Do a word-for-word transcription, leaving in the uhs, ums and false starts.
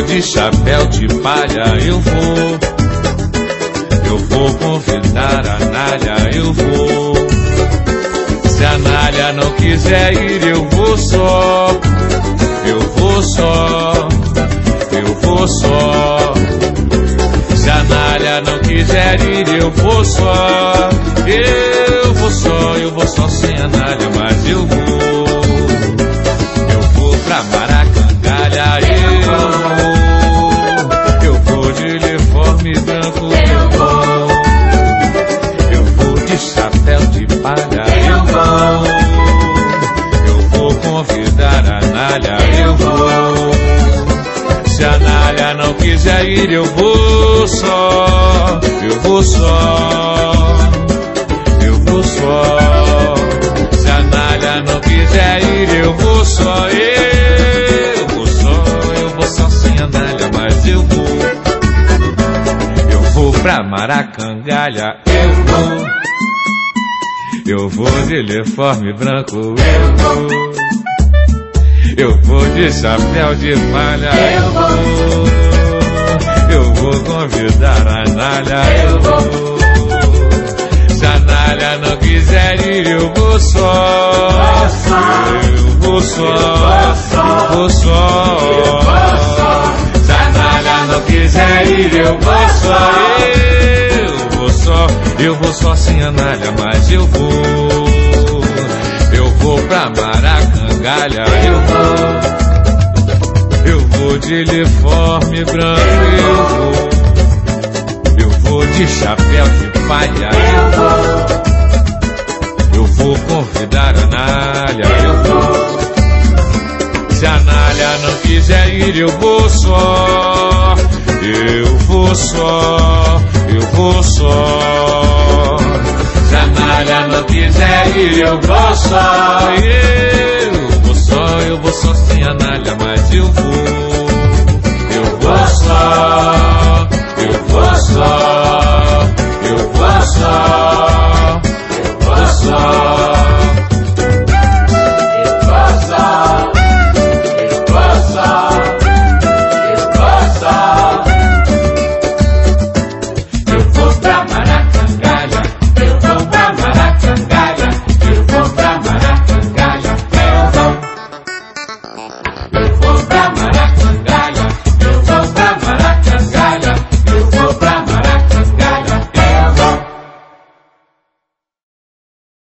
vou de chapéu de palha, eu vou. Eu vou convidar a Nália, eu vou. Se a Nália não quiser ir, eu vou só. Eu vou só. Eu vou só. Se a Nália não quiser ir, eu vou só. Eu vou só, eu vou só sem a Nália, mas eu vou. Eu vou pra Maracangalha, eu vou. Eu vou de uniforme branco, eu vou. Eu vou de chapéu de palha, eu vou. Eu vou convidar a Nália, eu vou. Se a Nália não quiser ir, eu vou só. Eu vou só. Eu vou só. Se a Nália não quiser ir, eu vou só. Eu vou só. Eu vou só sem a Nália, mas eu vou. Eu vou pra Maracangalha, eu vou. Eu vou de uniforme branco, eu vou. Eu vou de chapéu de palha, eu vou. Eu vou convidar a Nália, eu vou. Se a Nália não quiser ir, eu vou só. Eu vou só. Eu vou só. Se a Nália não quiser ir, eu vou só. Eu vou só. Eu vou só sem a Nália, mas eu vou. Eu vou pra Maracangalha, eu vou. Eu vou de uniforme branco, eu vou. Eu vou de chapéu de palha, eu vou. Eu vou convidar a Nália, eu vou. Se a Nália não quiser ir, eu vou só. Eu vou só. Eu vou só. Se a Nália não quiser ir, eu vou só. Eu vou só, eu vou só sem a Nália, mas eu vou.